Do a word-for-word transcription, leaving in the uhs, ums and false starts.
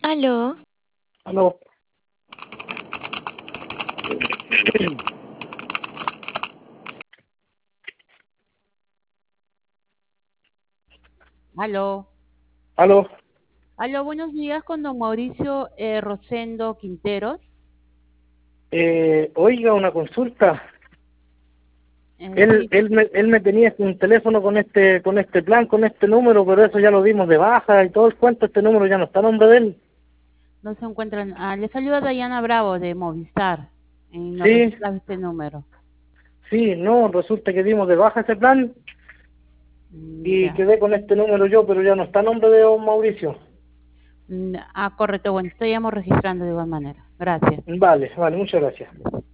Aló, Aló. Aló. Aló. Aló, buenos días con don Mauricio eh, Rosendo Quinteros. Eh, oiga, una consulta. Eh, Él, sí, él, me, él me tenía un teléfono con este, con este plan, con este número, pero eso ya lo dimos de baja y todo el cuento. Este número ya no está a nombre de él. no se encuentran. Ah, le saluda Dayana Bravo de Movistar. Y nos Sí, registra este número. sí, no, resulta que dimos de baja ese plan Mm, y Ya. quedé con este número yo, pero ya no está a nombre de don Mauricio. Mm, Ah, correcto. Bueno, estoy registrando de igual manera. Gracias. Vale, vale, muchas gracias.